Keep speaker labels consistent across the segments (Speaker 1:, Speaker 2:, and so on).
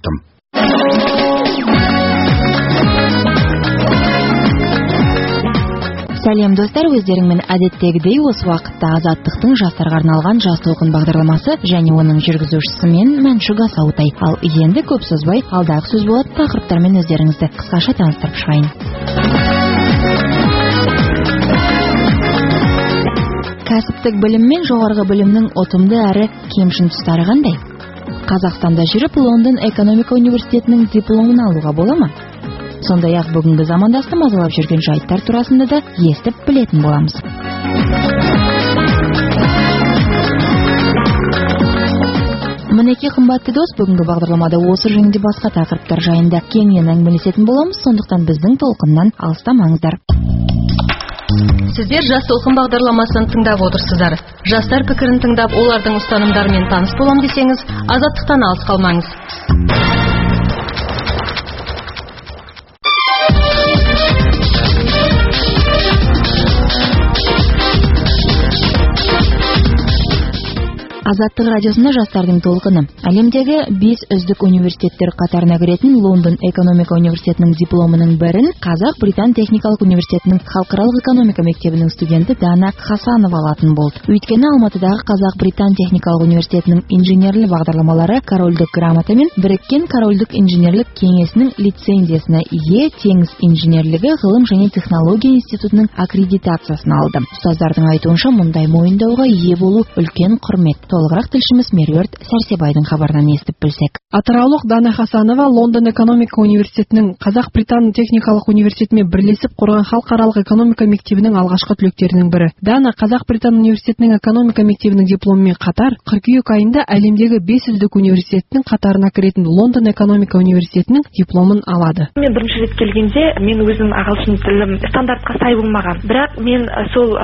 Speaker 1: жаттым.
Speaker 2: Сәлем достар, өздеріңмен әдеттегідей осы вақытта Азаттықтың жастарға арналған жас толқын бағдарламасы және оның жүргізушісі мен Мәншүк Асаутай. Ал енді көп созбай, алдағы сөз болады тақырыптармен өздеріңізді қысқаша таныстырып шығайын. Кәсіптік білім мен жоғарғы білімнің ұтымды әрі кемшін тұстары қандай? Қазақстанда жүріп, Лондон экономика университетінің дипломын алуға бола ма? Сондай-ақ бүгінгі замандасты мазалап жүрген жайттар турасында да естіп білетін боламыз. Мінекей қымбатты дос, бүгінгі бағдарламада осы және басқа тақырыптар жайында кеңінен әңгімелесетін боламыз, сондықтан біздің толқыннан алыстамаңыздар.
Speaker 3: Сіздер жас толқын бағдарламасын тыңдап отырсыздар. Жастар пікірін тыңдап, олардың ұстанымдарымен таныс болам десеңіз, азаттықтан алыс қалмаңыз.
Speaker 2: Азаттық радиосында жастардың толқыны. Әлемдегі 5 үздік университеттер қатарына кіретін Лондон экономика университетінің дипломының бірін Қазақ-Британ техникалық университетінің халықаралық экономика мектебінің студенті Дана Хасанова алатын болды. Өйткені Алматыдағы Қазақ-Британ техникалық университетінің инженерлік бағдарламалары корольдік грамота мен Біріккен корольдік инженерлік кеңесінің лицензиясына ие, теңіз инженерлігі ғылым және технология институтының аккредитациясын алды. Ұстаздардың айтуынша, мұндай мойындауға ие болу үлкен құрмет. Толығырақ тілшіміз Меруерт Сәрсебайдың хабарынан естіп білсек.
Speaker 4: Атыраулық Дана Хасанова Лондон экономика университетінің Қазақ-Британ техникалық университетімен бірлесіп құрған халықаралық экономика мектебінің алғашқы түлектерінің бірі. Дана Қазақ-Британ университетінің экономика мектебінің дипломымен қатар, қыркүйек айында әлемдегі 5 үздік университеттің қатарына кіретін Лондон экономика университетінің дипломын алады.
Speaker 5: Мен бірінші рет келгенде мен өзім ағылшын тілім стандартқа сай болмаған. Бірақ мен сол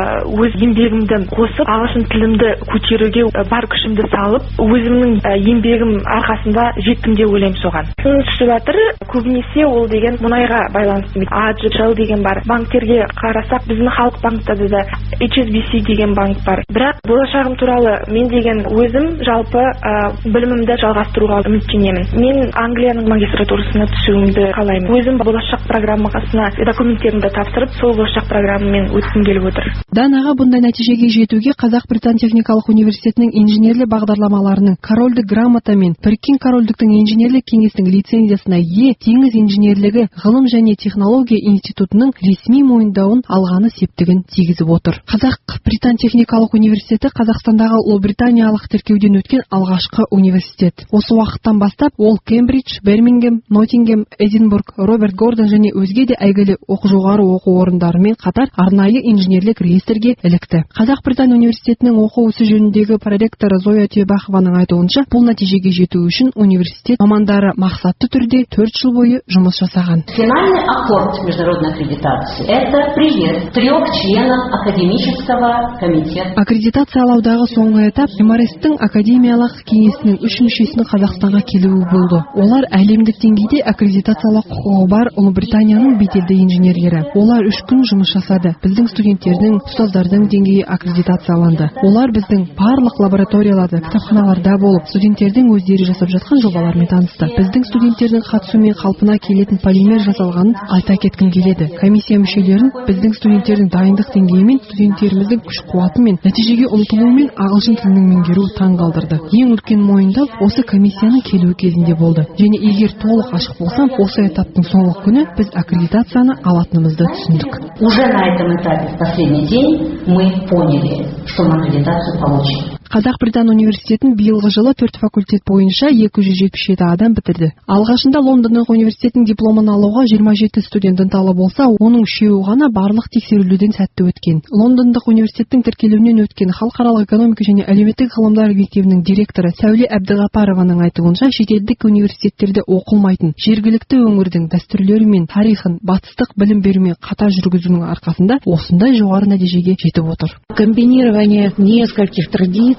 Speaker 5: өз еңбегімді қосып, ағылшын тілімді көтеруге бар күшімді салып, өзімнің еңбегім арқасында жеттім деп ойлаймын соған. Түсіп жатыр, көбінесе ол деген мұнайға байланысты. AJL деген бар. Банктерге қарасақ, біздің халық банктарда да HSBC деген банк бар. Бірақ болашағым туралы мен деген өзім жалпы білімімді жалғастыруға үміттенемін. Мен Англияның магистратурасына түсуімді қалаймын. Өзім болашақ программасына документтерімді тапсырып, сол болашақ программамен өткім келіп отыр.
Speaker 4: Данаға бұндай нәтижеге жетуге Қазақ-Британ техникалық университетінің инженерлік бағдарламаларының корольдік грамота мен Біріккен корольдіктің инженерлік кеңесінің лицензиясына ие, теңіз инженерлігі ғылым және технология институтының ресми мойындауын алғаны септігін тигізіп отыр. Қазақ-Британ техникалық университеті Қазақстандағы Ұлыбританиялық тіркеуден өткен алғашқы университет. Осы уақыттан бастап ол Кембридж, Бирмингем, Ноттингем, Эдинбург, Роберт Гордон және өзге де әйгілі жоғары оқу орындарымен қатар арнайы инженерлік реестрге ілікті. Қазақ-Британ университетінің оқу ісі жөніндегі проректоры Зоя Түйбахованың айтуынша, бұл нәтижеге жету үшін университет мамандары мақсатты түрде 4 жыл бойы жұмыс жасаған.
Speaker 6: Финальный аккорд международной аккредитации – это приезд 3 членов академического комитета.
Speaker 4: Аккредитациялаудағы соңғы этап МРС-тің академиялық кеңесінің 3 мүшесінің Қазақстанға келуі болды. Олар әлемдік деңгейде аккредитациялау құқығы бар Ұлыбританияның беделді инженерлері. Олар 3 күн жұмыс жасады. Біздің студенттердің, ұстаздардың деңгейі аккредитацияланды. Олар біздің барлық лабораторияларда, кітапханаларда болып, студенттердің өздері жасап жатқан жобалармен танысты. Біздің студенттердің қатысуымен қалпына келетін полимер жасалғанын айта кеткім келеді. Комиссия мүшелерін біздің студенттердің дайындық деңгейімен, студенттеріміздің күш-қуаты мен нәтижеге ұмтылуымен ағылшын тілінің меңгеруі таң қалдырды. Ең үлкен мойындау осы комиссияның келуі кезінде болды. Және егер толық ашық болсам, осы этаптың соңғы күні біз аккредитацияны алатынымызды түсіндік.
Speaker 6: Уже на этом этапе в последний день мы поняли, что мы аккредитацию получим.
Speaker 4: Қазақ-Британ университетін биылғы жылы 4 факультет бойынша 277 адам бітірді. Алғашында Лондон университетінің дипломын алуға 27 студент ынталы болса, оның 3-і ғана барлық тексерулерден сәтті өткен. Лондондық университеттің тіркелуінен өткен халықаралық экономика және әлеуметтік ғылымдар мектебінің директоры Сәуле Әбдіғапарованың айтуынша, шетелдік университеттерде оқылмайтын жергілікті өңірдің дәстүрлері мен тарихын батыстық білім берумен қатар жүргізуінің арқасында осындай жоғары нәтижеге жетіп отыр.
Speaker 7: Комбинирование нескольких традиций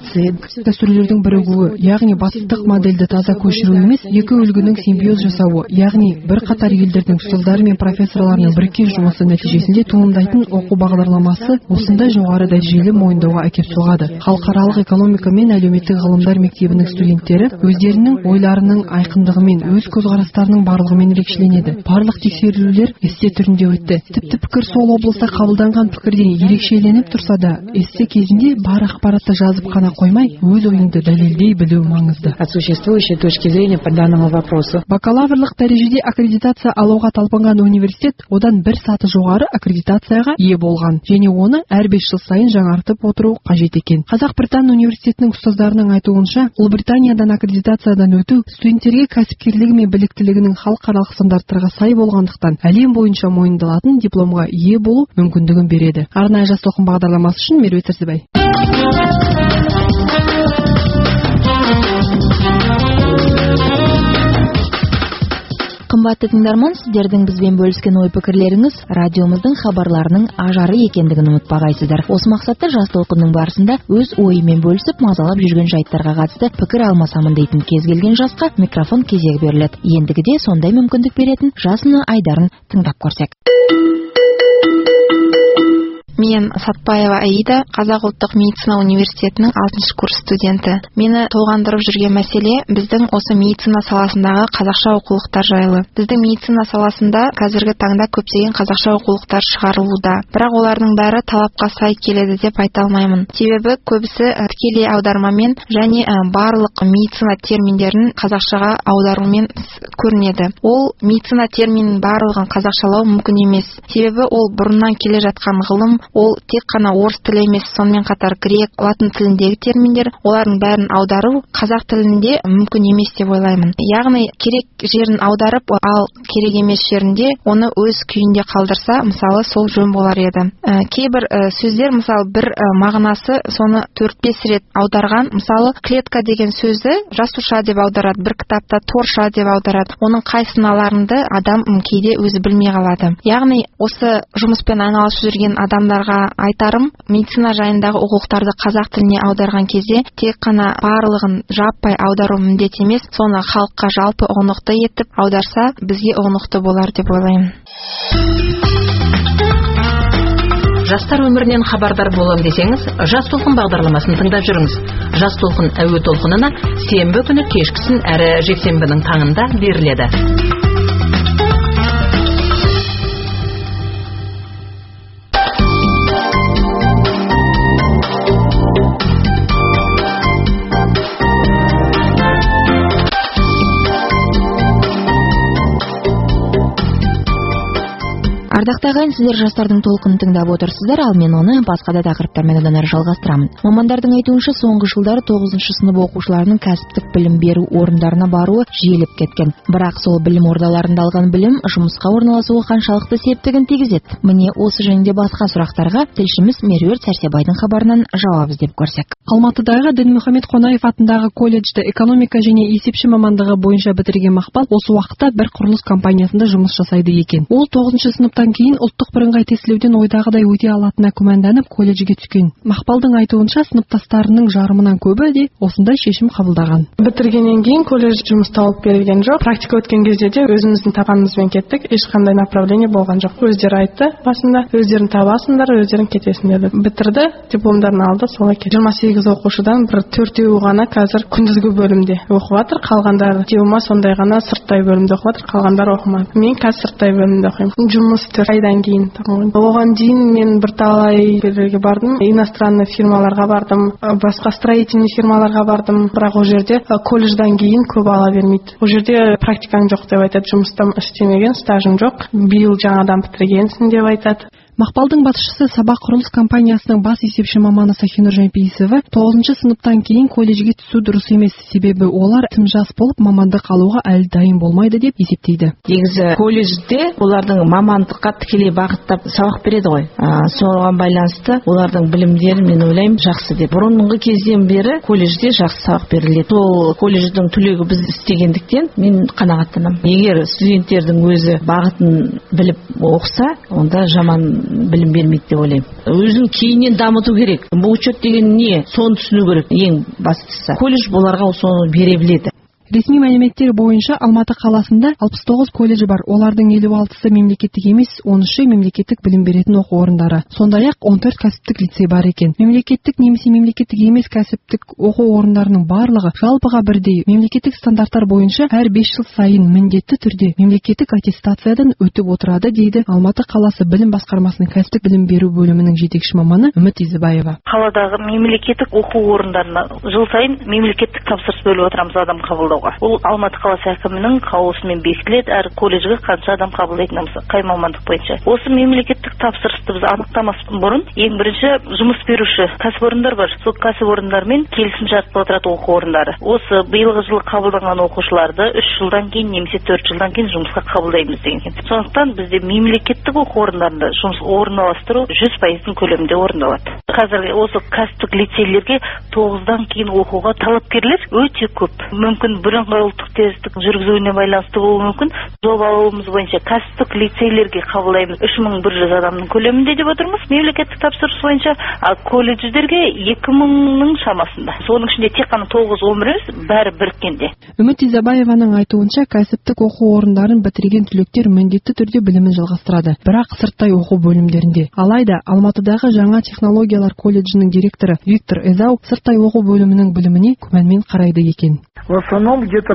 Speaker 4: C дәстүрлердің бірігуі, яғни батыстық модельді таза көшіру емес, екі үлгінің симбиоз жасауы, яғни бір қатар елдердің ұстаздары мен профессорларының біріккен жұмысы нәтижесінде туындайтын оқу бағдарламасы осындай жоғары дәрежелі мойындауға әкеп соғады. Халықаралық экономика мен әлеуметтік ғылымдар мектебінің студенттері өздерінің ойларының айқындығымен, өз көзқарастарының барлығымен ерекшеленеді. Барлық тексерулер эссе түрінде өтті. Тіпті пікір сол облыста қабылданған пікірден ерекшеленіп тұрса да, эссе кезінде бар ақпаратты жазып қана қоймай, өз ойыңды дәлелдей білу маңызды.
Speaker 1: От существующей точки зрения по данному вопросу.
Speaker 4: Бакалаврлық дәрежеде аккредитация алуға талпынған университет одан бір саты жоғары аккредитацияға ие болған, және оны әр 5 жыл сайын жаңартып отыру қажет екен. Қазақ-Британ университетінің ұстаздарының айтуынша, Ұлыбританиядан аккредитациядан өту студенттерге кәсіпкерлігі мен біліктілігінің халықаралық стандарттарға сай болғандықтан әлем бойынша мойындалатын дипломға ие болу мүмкіндігін береді. Арнайы жас толқын бағдарламасы үшін Меруерт Сәрсебай.
Speaker 2: Қымбатты тыңдарман, сіздердің бізбен бөліскен ой-пікірлеріңіз радиомыздың хабарларының ажары екендігін ұмытпағайсыздар. Осы мақсатта жас толқынның барысында өз ойымен бөлісіп, мазалап жүрген жайттарға қатысты пікір алмасамын дейтін кез келген жасқа микрофон кезегі беріледі. Ендігіде сондай мүмкіндік беретін жасына Айдарын тыңдап көрсек.
Speaker 7: Мен Сатпаева Аида, Қазақ ұлттық медицина университетінің 6 курс студенті. Мені толғандырып жүрген мәселе біздің осы медицина саласындағы қазақша оқулықтар жайлы. Біздің медицина саласында қазіргі таңда көптеген қазақша оқулықтар шығарылуда. Бірақ олардың бәрі талапқа сай келеді деп айта алмаймын. Себебі көбісі тікелей аудармамен және барлық медицина терминдерін қазақшаға аударумен көрінеді. Ол медицина терминінің барлығын қазақшалау мүмкін емес. Себебі ол бұрыннан келе жатқан ғылым, ол тек қана орыс тілі емес, сонымен қатар грек, латын тіліндегі терминдер, олардың бәрін аудару қазақ тілінде мүмкін емес деп ойлаймын. Яғни керек жерін аударып, ал керек емес жерінде оны өз күйінде қалдырса, мысалы сол жөн болар еді. Кейбір сөздер, мысалы бір мағынасы соны 4-5 рет аударған, мысалы клетка деген сөзді жасуша деп аударады, бір кітапта торша деп аударады. Оның қайсысын аларыңды адам кейде өзі білмей қалады. Яғни осы жұмыспен айналысып жүрген адамдарға айтарым, медицина жайындағы оқулықтарды қазақ тіліне аударған кезде тек қана барлығын жаппай аудару міндет емес, соны халыққа жалпы ұғынықты етіп аударса, бізге ұғынықты болар деп ойлаймын.
Speaker 3: Жастар өмірінен хабардар болам десеңіз, Жас толқын бағдарламасын тыңдап жүріңіз. Жас толқын әуе толқынына сенбі күні кешкісін әрі жексенбінің таңында беріледі.
Speaker 2: Ардақты ағайын, сіздер жастардың толқынын тыңдап отырсыздар, ал мен оны басқа да тақырыптармен одан әрі жалғастырамын. Мамандардың айтуынша, соңғы жылдары 9-шы сынып оқушыларының кәсіптік білім беру орындарына баруы жиілеп кеткен. Бірақ сол білім ордаларында алған білім жұмысқа орналасуға қаншалықты септігін тигізеді? Міне осы және де басқа сұрақтарға тілшіміз Меруерт Сәрсебайдың хабарынан жауап іздеп көрсек.
Speaker 4: Алматыдағы Дінмұхамед Қонаев атындағы колледжді экономика және есепші мамандығы бойынша бітірген Мақпал осы уақытта бір құрылыс компаниясында жұмыс жасайды екен. Ол 9-шы сыныптан кейін ұлттық бірыңғай тестілеуден ойдағыдай өте алатынына күмәнданып колледжге түскен. Мақпалдың айтуынша, сыныптастарының жарымынан көбі де осындай шешім қабылдаған.
Speaker 8: Бітіргеннен кейін колледж жұмыс тауып берген жоқ. Практика өткен кезде де өзіміздің тапанымызбен кеттік. Ешқандай направление болған жоқ. Өздері айтты басында, өздерін табасыңдар, өздерін кетесіңдер деп. Бітірді, дипломдарын алды, солай кетті. 28 оқушыдан бір 4-еуі ғана қазір күндізгі бөлімде оқып жатыр, қалғандары теума сондай ғана сырттай бөлімде оқып жатыр, қалғандары оқымады. Мен қазір сырттай бөлімде оқимын. Жұмыс 4 айдан кейін. Оған дейін мен бірталай жерлерге бардым, иностранный фирмаларға бардым, басқа строительный фирмаларға бардым, бірақ ол жерде колледждан кейін көп ала бермейді. Ол жерде практикаң жоқ деп айтады, жұмыста істемеген, стажың жоқ, биыл жаңадан бітіргенсің деп айтады.
Speaker 4: Мақпалдың басшысы Сабақ құрылыс компаниясының бас есепші маманы Сахинур Жампейісова 9-шы сыныптан кейін колледжге түсу дұрыс емес, себебі олар тым жас болып мамандық алуға әлі дайын болмайды деп есептейді.
Speaker 1: Негізі колледжде олардың мамандыққа тікелей бағыттап сабақ береді ғой. Соған байланысты олардың білімдері мен ойлаймын жақсы деп. Бұрынғы кезден бері колледжде жақсы сабақ беріледі. Сол колледждің түлегі біз істегендіктен мен қанағаттанамын. Егер студенттердің өзі бағытын біліп оқыса, онда жаман білім бермейді деп ойлаймын. Өзін кейіннен дамыту керек. Бұл учет деген не? Соны түсіну керек. Ең бастысы. Колледж бұларға соны бере біледі.
Speaker 4: Ресми мәліметтер бойынша Алматы қаласында 69 колледж бар. Олардың 56-сы мемлекеттік емес, 13-і мемлекеттік білім беретін оқу орындары. Сондай-ақ 14 кәсіптік лицей бар екен. Мемлекеттік немесе мемлекеттік емес кәсіптік оқу орындарының барлығы жалпыға бірдей. Мемлекеттік стандарттар бойынша әр 5 жыл сайын міндетті түрде мемлекеттік аттестациядан өтіп отырады, дейді Алматы қаласы білім басқармасының кәсіптік білім беру бөлімінің жетекші маманы Үміт Изібаева.
Speaker 9: Қаладағы мемлекеттік оқу орындарына жыл сайын мемлекеттік тапсырыс бөліп отырамыз адам қабылдау. Ол Алматы қаласы әкімінің қаулысымен бекітіледі. Әр колледжге қанша адам қабылдайтынымыз, қай мамандық бойынша. Осы мемлекеттік тапсырысты біз анықтамастан бұрын ең бірінші жұмыс беруші кәсіпорындар бар. Сол кәсіпорындармен келісімшартқа отырады оқу орындары. Осы биылғы жылы қабылданған оқушыларды 3 жылдан кейін немесе 4 жылдан кейін жұмысқа қабылдаймыз деген екен. Сондықтан бізде мемлекеттік оқу орындарында жұмыс орналастыру 100% көлемінде орындалады. Қазір осы кәсіптік лицейлерге 9-дан кейін оқуға талапкерлер өте көп. Мүмкін бірыңғай ұлттық тесттің жүргізуіне байланысты болуы мүмкін. Жобалауымыз бойынша кәсіптік лицейлерге қабылдаймыз 3100 адамның көлемінде деп отырмыз. Мемлекеттік тапсырыс бойынша колледждерге 2000-ның шамасында. Соның ішінде тек қана 9-11 бәрі біріккенде.
Speaker 4: Үміт Изабаеваның айтуынша, кәсіптік оқу орындарын бітірген түлектер міндетті түрде білімін жалғастырады, бірақ сырттай оқу бөлімдерінде. Алайда Алматыдағы жаңа технологиялар колледжінің директоры Виктор Эзау сырттай оқу бөлімінің біліміне күмәнмен қарайды екен.
Speaker 10: В основном где-то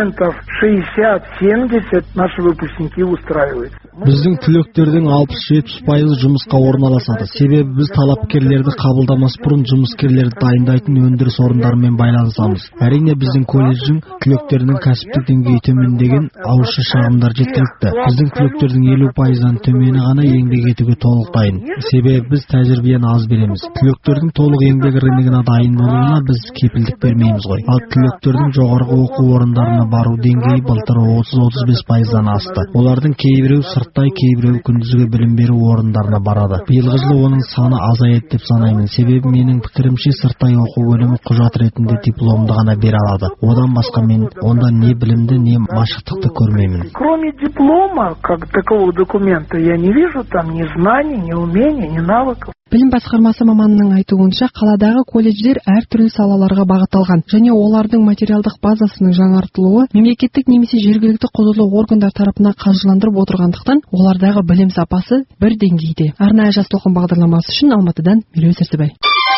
Speaker 10: 60-70% наши выпускники устраиваются.
Speaker 11: Біздің түлектердің 60-70% жұмысқа орналасады. Себебі біз талапкерлерді қабылдамас бұрын жұмыскерлерді дайындайтын өндіріс орындарымен байланысамыз. Әрине біздің колледждің түлектерінің кәсіптік деңгейі төмендеген ауызша шағымдар жеткілікті. Біздің түлектердің 50%-дан төмені ғана еңбек етуге толық дайын. Себебі біз тәжірибені аз береміз. Түлектердің толық еңбек рыногына дайын болуына біз кепілдік бермейміз ғой. Ал түлектердің жоғарғы оқу орындарына бару деңгейі былтыр 30-35%-дан асты. Олардың кейбіреу сырттай, кейбіреу күндізгі білім беру орындарына барады. Биылғы жылы оның саны азаяды деп санаймын. Себебі менің пікірімше сырттай оқу бөлімі құжат ретінде дипломды ғана бере алады. Одан басқа мен онда не білімді, не машықтықты көрмеймін.
Speaker 10: Кроме диплома, как такового документа, я не вижу там ни знаний, ни умений, ни навыков.
Speaker 4: Білім басқармасы маманының айтуынша, қаладағы колледждер әртүрлі салаларға бағытталған және олардың материалдық базасының жаңартылуы мемлекеттік немесе жергілікті құзырлы органдар тарапынан қаржыландырып отырғандықтан, олардағы білім сапасы бір деңгейде. Арнайы жас толқын бағдарламасы үшін Алматыдан Меруерт Сәрсебай.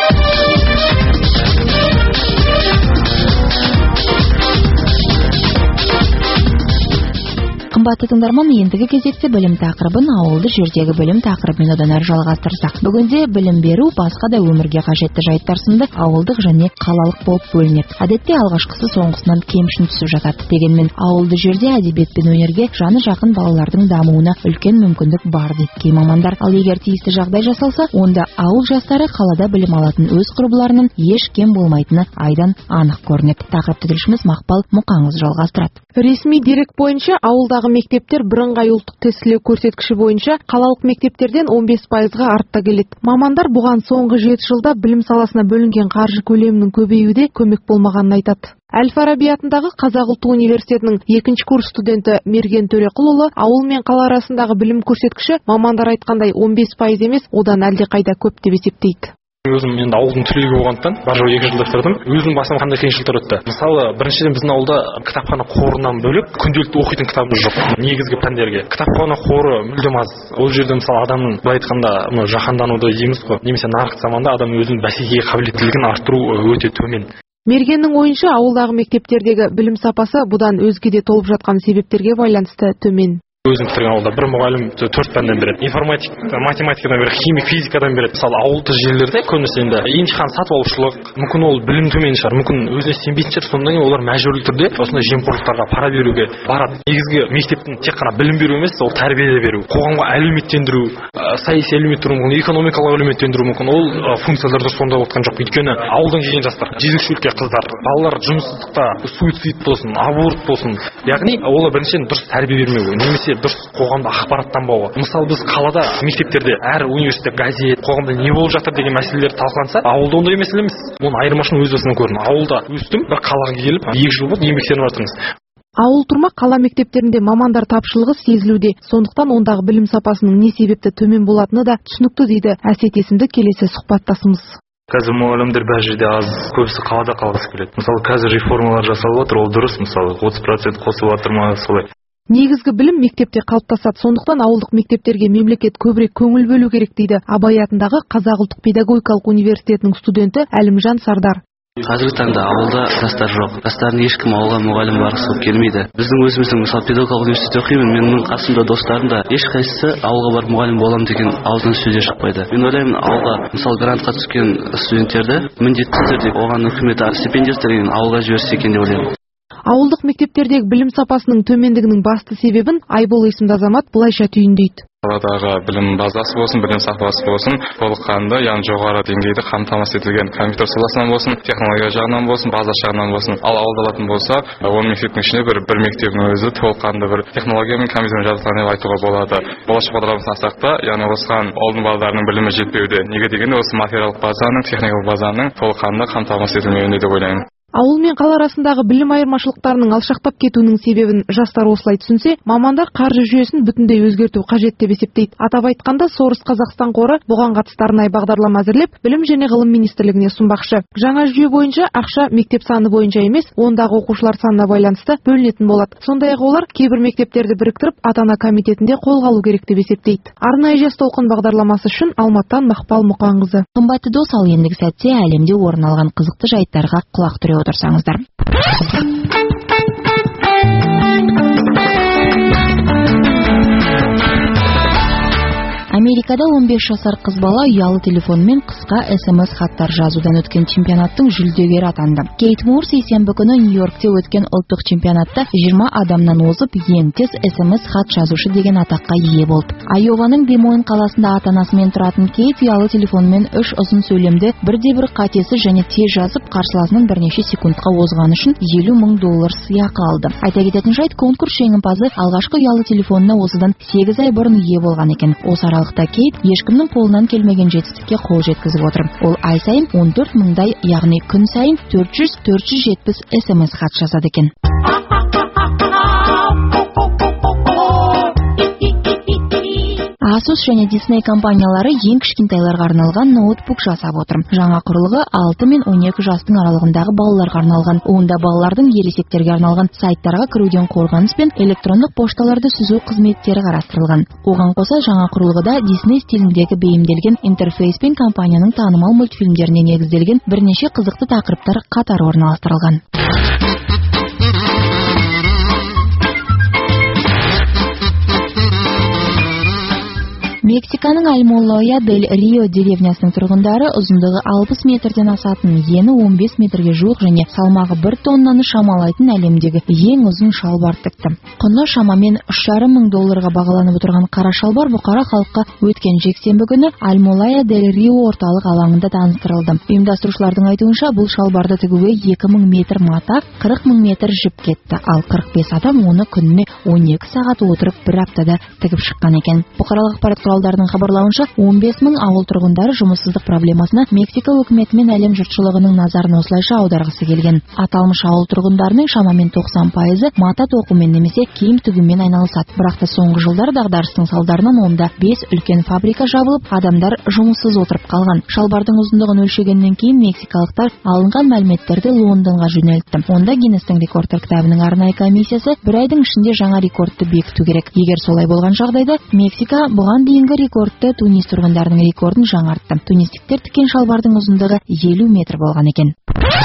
Speaker 2: Қымбатты тыңдарман, ендігі кезекте білім тақырыбын ауылды жердегі білім тақырыбымен одан әрі жалғастырсақ. Бүгінде білім беру басқа да өмірге қажетті жайттар сынды ауылдық және қалалық болып бөлінеді. Әдетте алғашқысы соңғысынан кемшін түсіп жатады. Дегенмен ауылды жерде әдебиет пен өнерге жаны жақын балалардың дамуына үлкен мүмкіндік бар дейді кей мамандар. Ал егер тиісті жағдай жасалса, онда ауыл жастары қалада білім алатын өз құрбыларының еш кем болмайтыны айдан анық көрінеді. Тақырыпты тілшіміз Мақпал Мұқаңыз жалғастырады.
Speaker 12: Ресми дерек бойынша ауылдағы мектептер бірыңғай ұлттық тестілеу көрсеткіші бойынша қалалық мектептерден 15%-ға артта келеді. Мамандар бұған соңғы 7 жылда білім саласына бөлінген қаржы көлемінің көбеюде көмек болмағанын айтады. Әл-Фараби атындағы Қазақ ұлттық университетінің 2-ші курс студенті Мерген Төреқұлұлы ауыл мен қала арасындағы білім көрсеткіші мамандар айтқандай 15% емес, одан әлдеқайда көп деп есептейді.
Speaker 13: Өзім енді ауылдың түлегі болғандықтан бар жоғы 2 жылда бітірдім. Өзім басым қандай қиыншылықтар өтті. Мысалы, біріншіден біздің ауылда кітапхана қорынан бөлек күнделікті оқитын кітабымыз жоқ. Негізгі пәндерге. Кітапхана қоры мүлдем аз. Ол жерде мысалы адамның былай айтқанда жаһандануды дейміз ғой, немесе нарық заманда адам өзінің бәсекеге қабілеттілігін арттыру өте төмен.
Speaker 12: Мергеннің ойынша ауылдағы мектептердегі білім сапасы бұдан өзге де толып жатқан себептерге байланысты төмен.
Speaker 13: Өзім бітірген ауылда бір мұғалім 4 пәнден береді. Информатика, математикадан береді, химия, физикадан береді. Мысалы, ауылды жерлерде көбінесе енді емтихан сатып алушылық, мүмкін ол білім төмен шығар, мүмкін өзіне сенбейтін шығар, содан кейін олар мәжбүрлі түрде осындай жемқорлықтарға пара беруге барады. Негізгі мектептің тек қана білім беру емес, ол тәрбие беру, қоғамға әлеуметтендіру, саяси әлеуметтендіру мүмкін, экономикалық әлеуметтендіру мүмкін, ол функцияларды сонда отқан жоқ. Өйткені ауылдан келген жастар, жезөкшелікке қыздар, балалар жұмыссыздықта, суицид болсын, аборт болсын, яғни олар біріншіден дұрыс тәрбие бермеуі, немесе дұрыс қоғамда ақпараттанбауы. Мысалы, біз қалада мектептерде әр университетте газет, қоғамда не болып жатыр деген мәселелер талқыланса, ауылда ондай мәселе емес. Оның айырмашылығы өз басынан көрінеді. Ауылда өстім, бір қалаға келіп 2 жыл болды еңбектеніп жатырмыз.
Speaker 12: Ауыл турмақ қала мектептерінде мамандар тапшылығы сезілуде. Сондықтан ондағы білім сапасының не себепті төмен болатыны да түсінікті дейді Әсет есімді келесі сұхбаттасымыз.
Speaker 14: Қазір мұғалімдер бәр жерде аз, көбісі қалада қалғысы келеді. Мысалы, қазір реформалар жасалып отыр, ол дұрыс, мысалы 30% қосылып отыр ма солай.
Speaker 12: Негізгі білім мектепте қалыптасады. Сондықтан ауылдық мектептерге мемлекет көбірек көңіл бөлу керек дейді Абай атындағы Қазақ ұлттық педагогикалық университетінің студенті Әлімжан Сардар.
Speaker 15: Қазіргі таңда ауылда жастар жоқ. Жастардың ешкім ауылға мұғалім барғысы келмейді. Біздің өзіміздің мысалы педагогикалық университетте оқимын. Менің қасымда достарым да ешқайсысы ауылға барып мұғалім боламын деген аузынан сөз шықпайды. Мен ойлаймын, ауылға мысалы грантқа түскен студенттерді міндетті түрде оған үкімет стипендиясын ауылға жіберсе екен деп ойлаймын.
Speaker 12: Ауылдық мектептердегі білім сапасының төмендігінің басты себебін Айбол есімді азамат былайша түйіндейді.
Speaker 16: Қаладағы білім базасы болсын, білім сапасы болсын, толыққанды, яғни жоғары деңгейде қамтамасыз етілген компьютер саласынан болсын, технология жағынан болсын, база жағынан болсын. Ал ауылда алатын болса, он мектептің ішінде бір мектептің өзі толыққанды бір технология мен компьютермен жабдықталған деп айтуға болады. Болашақ бағдарламасын алсақ та, яғни осыған ауылдың балаларының білімі жетпеуде. Неге дегенде осы материалдық базаның, техникалық базаның толыққанды қамтамасыз етілмеуінде деп ойлаймын.
Speaker 12: Ауыл мен қала арасындағы білім айырмашылықтарының алшақтап кетуінің себебін жастар осылай түсінсе, мамандар қаржы жүйесін бүтіндей өзгерту қажет деп есептейді. Атап айтқанда, Сорос Қазақстан қоры бұған қатысты арнайы бағдарлама әзірлеп, білім және ғылым министрлігіне ұсынбақшы. Жаңа жүйе бойынша ақша мектеп саны бойынша емес, ондағы оқушылар санына байланысты бөлінетін болады. Сондай-ақ олар кейбір мектептерді біріктіріп, ата-ана комитетінде қолға алу керек деп есептейді. Арнайы жас толқын бағдарламасы үшін Алматыдан Мақпал Мұқанқызы.
Speaker 2: Қымбатты дос, ал ендігі сәтте әлемде орын алған қызықты жайттарға құлақ түре отырсаңыздар. Америкада 15 жасар қыз бала ұялы телефонмен қысқа SMS хаттар жазудан өткен чемпионаттың жүлдегері атанды. Кейт Мур сейсенбі күні Нью-Йоркте өткен ұлттық чемпионатта 20 адамнан озып, ең тез SMS хат жазушы деген атаққа ие болды. Айованың Демойн қаласында ата-анасымен тұратын Кейт ұялы телефонмен 3 ұзын сөйлемді бірде-бір қатесі және тез жазып, қарсыласының бірнеше секундқа озғаны үшін $50,000 сыйақы алды. Айта кететін жайт, конкурс жеңімпазы алғашқы ұялы телефонына осыдан 8 ай бұрын ие болған екен. Осы аралықта Кейт ешкімнің қолынан келмеген жетістікке қол жеткізіп отыр. Ол ай сайын 14,000-дай, яғни күн сайын 400-470 SMS хат жазады екен. Asus және Disney компаниялары ең кішкентайларға арналған ноутбук жасап отыр. Жаңа құрылғы 6 мен 12 жастың аралығындағы балаларға арналған. Онда балалардың ересектерге арналған сайттарға кіруден қорғаныс пен электрондық пошталарды сүзу қызметтері қарастырылған. Оған қоса жаңа құрылғыда Disney стиліндегі бейімделген интерфейс пен компанияның танымал мультфильмдеріне негізделген бірнеше қызықты тақырыптар қатар орналастырылған. Мексиканың Альмолоя дель Рио деревнясының тұрғындары ұзындығы 60 метрден асатын, ені 15 метрге жуық және салмағы 1 тоннаны шамалайтын әлемдегі ең ұзын шалбар тікті. Құны шамамен $3,500 бағаланып отырған қара шалбар бұқара халыққа өткен жексенбі күні Альмолоя дель Рио орталық алаңында таныстырылды. Ұйымдастырушылардың айтуынша, бұл шалбарды тігуге 2000 метр мата, 40,000 метр жіп кетті, ал 45 адам оны күніне 12 сағат отырып бір аптада тігіп шыққан екен. Бұқаралық ақпарат құралдарының хабарлауынша, 15,000 ауыл тұрғындары жұмыссыздық проблемасына Мексика өкіметі мен әлем жұртшылығының назарын осылайша аударғысы келген. Аталмыш ауыл тұрғындарының шамамен 90% мата тоқумен немесе киім тігумен айналысады. Бірақ та соңғы жылдар дағдарыстың салдарынан онда 5 үлкен фабрика жабылып, адамдар жұмыссыз отырып қалған. Шалбардың ұзындығын өлшегеннен кейін мексикалықтар алынған мәліметтерді Лондонға жөнелтті. Онда Гиннестің рекордтар кітабының арнайы комиссиясы бір айдың ішінде жаңа рекордты бекіту керек. Егер солай болған жағдайда, Мексика бұған дейінгі рекордты Тунис тұрғындарының рекордын жаңартты. Тунистіктер тіккен шалбардың ұзындығы 50 метр болған екен.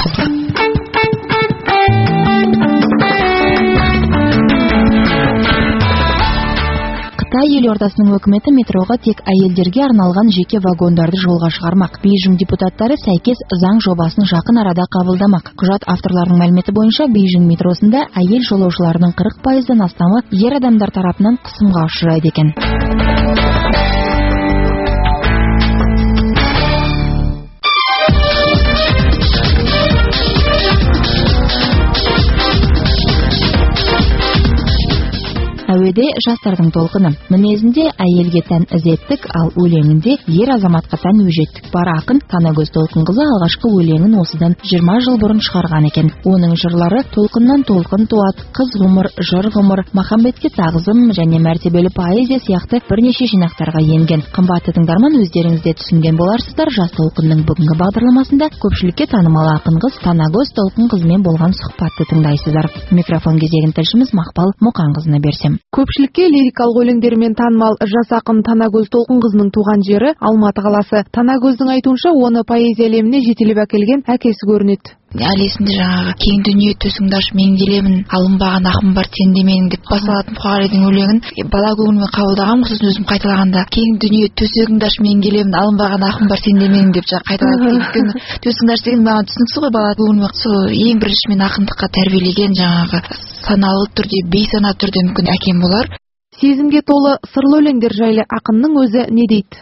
Speaker 2: Қытай елордасының өкіметі метроға тек әйелдерге арналған жеке вагондарды жолға шығармақ. Бейжің депутаттары сәйкес заң жобасын жақын арада қабылдамақ. Құжат авторларының мәліметі бойынша Бейжің метросында әйел жолаушыларының 40%-дан астамы ер адамдар тарапынан қысымға ұшырайды екен. әуеде жастардың толқыны, мінезінде әйелге тән ізеттік, ал өлеңінде ер азаматқа тән өжеттік бар ақын Танагөз Толқынқызы алғашқы өлеңін осыдан 20 жыл бұрын шығарған екен. Оның жырлары толқыннан толқын туады, қыз ғұмыр, жыр ғұмыр, махамбетке тағзым және мәртебелі поэзия сияқты бірнеше жинақтарға енген. Қымбатты тыңдарман, өздеріңізде түсінген боларсыздар, Жас толқынның бүгінгі бағдарламасында көпшілікке танымал ақын қыз Танагөз Толқынқызымен болған сұхбатты тыңдайсыздар. Микрофон кезегін тілшіміз Мақпал Мұқанқызына берсем.
Speaker 12: Көпшілікке лирикалық өлеңдерімен танымал жас ақын Танагөз Толқынқызының туған жері Алматы қаласы. Танагөздің айтуынша, оны поэзия әлеміне жетелеп әкелген әкесі көрінеді.
Speaker 7: Әлі есімде жаңағы кең дүние төсіңді аш мен келемін, алынбаған ақым бар сенде менің деп басталатын Мұқағалидың өлеңін бала көңілімен қабылдағам, сосын өзім қайталағанда кең дүние төсегіңді аш мен келемін, алынбаған ақым бар сенде менің деп қайталады. Өйткені төсіңді аш деген маған түсініксіз ғой, бала көңілімен сол ең бірінші мен ақындыққа тәрбиелеген жаңағы саналы түрде, бейсана түрде мүмкін әкем болар.
Speaker 12: Сезімге толы сырлы өлеңдер жайлы ақынның өзі не дейді?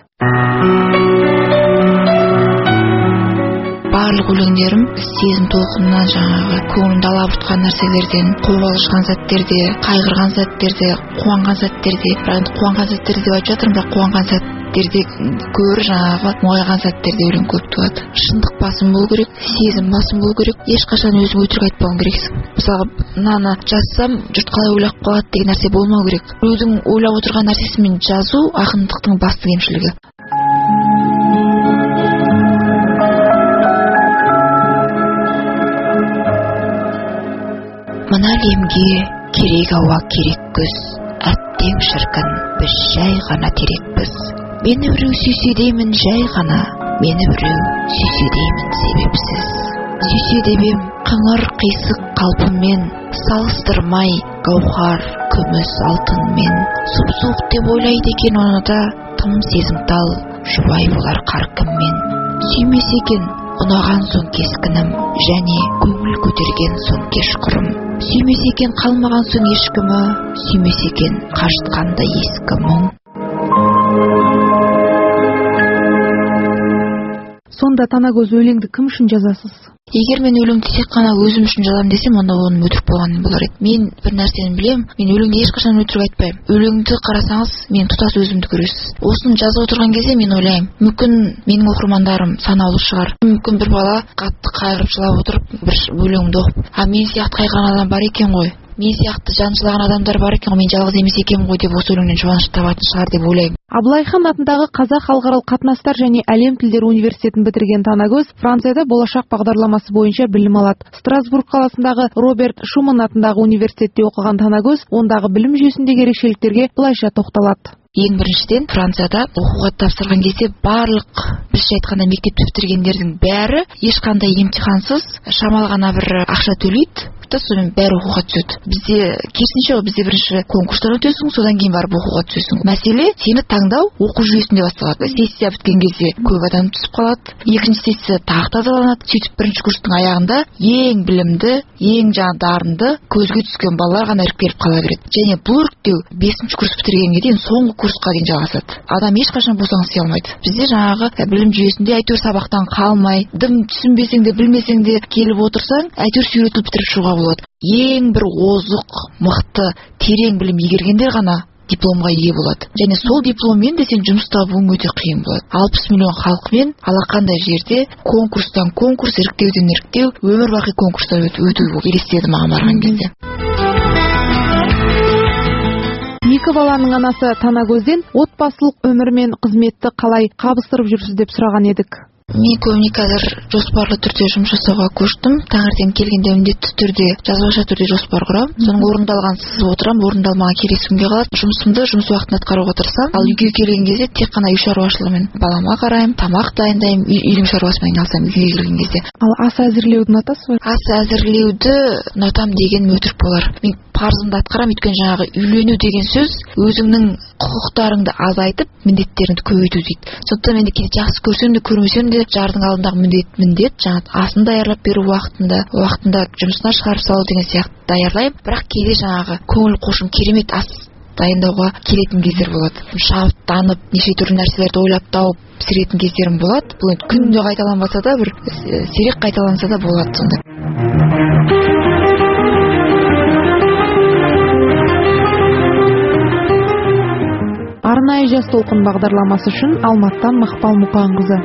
Speaker 7: Барлық өлеңдерім сезім толқынынан, жаңағы көңілімді алабұртқан нәрселерден, қобалжыған сәттерде, қайғырған сәттерде, қуанған сәттерде, бірақ қуанған сәттерде деп айтып жатырмын, бірақ қуанған сәттерде гөрі жаңағы мұңайған сәттерде өлең көп туады. Шындық басым болу керек, сезім басым болу керек, ешқашан өзің өтірік айтпауың керексің. Мысалы, мынаны жазсам, жұрт қалай ойлап қалады деген нәрсе болмау керек. Өзің ойлап отырған нәрсесімен жазу ақындықтың басты кемшілігі. Мына әлемге керек ауа, керек күз, әттең шіркін, біз жай ғана терекпіз. Мені біреу сүйсе деймін жай ғана, мені біреу сүйсе деймін себепсіз. Сүйсе дебем қыңыр қисық қалпыммен, салыстырмай гауһар, күміс алтынмен. Сұп-суық деп ойлайды екен оны да, тым сезімтал, жұбай болар қаркыммен. Сүймес екен ұнаған соң кескінім, және көңіл көтерген соң кешқұрым. Сүймес екен қалмаған соң ешкімі, сүймес екен қажытқанда ескі мұң.
Speaker 12: Сонда Танагөз өлеңді кім үшін жазасыз?
Speaker 7: Егер мен өлеңді тек қана өзім үшін жазамын десем, онда оның өтірік болғаны болар еді. Мен бір нәрсені білем, мен өлеңде ешқашан өтірік айтпаймын. Өлеңді қарасаңыз, мен тұтас өзімді көресіз. Осыны жазып отырған кезде мен ойлаймын, мүмкін менің оқырмандарым санаулы шығар. Мүмкін бір бала қатты қайғырып жылап отырып, бір өлеңімді оқып, мен сияқты қайғырған адам бар екен ғой. Мен сияқты жан жылаған адамдар бар екен, мен жалғыз емес екенмін ғой деп осы өлеңнен жұбаныш табатын шығар деп ойлаймын.
Speaker 12: Абылай хан атындағы Қазақ халықаралық қатынастар және әлем тілдері университетін бітірген Танагөз Францияда болашақ бағдарламасы бойынша білім алады. Страсбург қаласындағы Роберт Шуман атындағы университетте оқыған Танагөз ондағы білім жүйесіндегі ерекшеліктерге былайша тоқталады.
Speaker 7: Ең біріншіден, Францияда оқуға тапсырған кезде барлық бізде айтқанда мектепті бітіргендердің бәрі ешқандай емтихансыз шамалы ғана бір ақша төлейді, сонымен бәрі оқуға түседі. Бізде керісінше, бізде бірінші конкурстан өтесің, содан кейін барып оқуға түсесің. Мәселе сені таңдау оқу жүйесінде басталады. Сессия біткен кезде көп адам түсіп қалады. Екінші сессия тағы тазаланады. Сөйтіп бірінші курстың аяғында ең білімді, ең дарынды, көзге түскен балалар ғана іріктеліп қала береді. Және бұл іріктеу 5-ші курс бітіргенге дейін соңғы курсқа дейін жалғасады. Адам ешқашан босаңси алмайды. Бізде жаңағы білім жүйесінде әйтеуір сабақтан қалмай, дым түсінбесең де білмесең де келіп отырсаң, әйтеуір сүйретіліп бітіріп шығуға болады. Ең бір озық, мықты, терең білім игергендер ғана дипломға ие болады. Және сол дипломмен де сен жұмыс табуың өте қиын болады. 60 миллион халықпен алақандай жерде конкурстан конкурс, іріктеуден іріктеу, өмір бақи конкурстан өту елестеді маған барған кезде.
Speaker 12: Екі баланың анасы Танагөзден отбасылық өмір мен қызметті қалай қабыстырып жүрсіз деп сұраған едік.
Speaker 7: Мен көбіне қазір жоспарлы түрде жұмыс жасауға көштім. Таңертең келгенде міндетті түрде жазбаша түрде жоспар құрам. Соның орындалған сызып отырам, орындалмаған келесі күнге қалады. Жұмысымды жұмыс уақытында атқаруға тырысам. Ал үйге келген кезде тек қана үй шаруашылығымен балама қараймын, тамақ дайындаймын, үйдің шаруасымен айналысамын үйге келген кезде.
Speaker 12: Ал ас әзірлеуді ұнатасыз ба?
Speaker 7: Ас әзірлеуді ұнатам деген өтірік болар. Мен парызымды атқарам, өйткені жаңағы үйлену деген сөз өзіңнің құқықтарыңды азайтып, міндеттеріңді көбейту дейді. Сондықтан мен де кейде жақсы көрсем де көрмесем де жардың алдындағы міндет жаңағы асын даярлап беру уақытында жұмысына шығарып салу деген сияқты даярлаймын. Бірақ кейде жаңағы көңіл қошым керемет ас дайындауға келетін кездер болады. Шабыттанып, неше түрлі нәрселерді ойлап тауып пісіретін кездерім болады. Бұл күнде қайталанбаса да, бір сирек қайталанса да болады сонда.
Speaker 12: Арнайы жас толқын бағдарламасы үшін Алматтан Мақпал Мұқанқызы.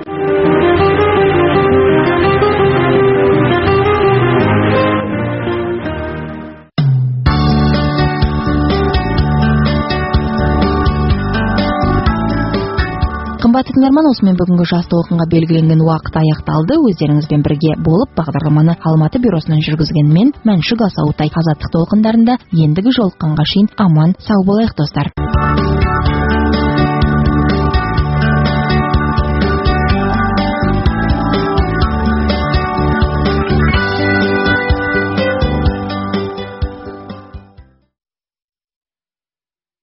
Speaker 2: Қымбатты тыңдарман, осымен бүгінгі жас толқынға белгіленген уақыт аяқталды. Өздеріңізбен бірге болып бағдарламаны Алматы бюросынан жүргізген мен Мәншүк Асауытай. Азаттық толқындарында ендігі жолыққанға шейін аман сау болайық достар.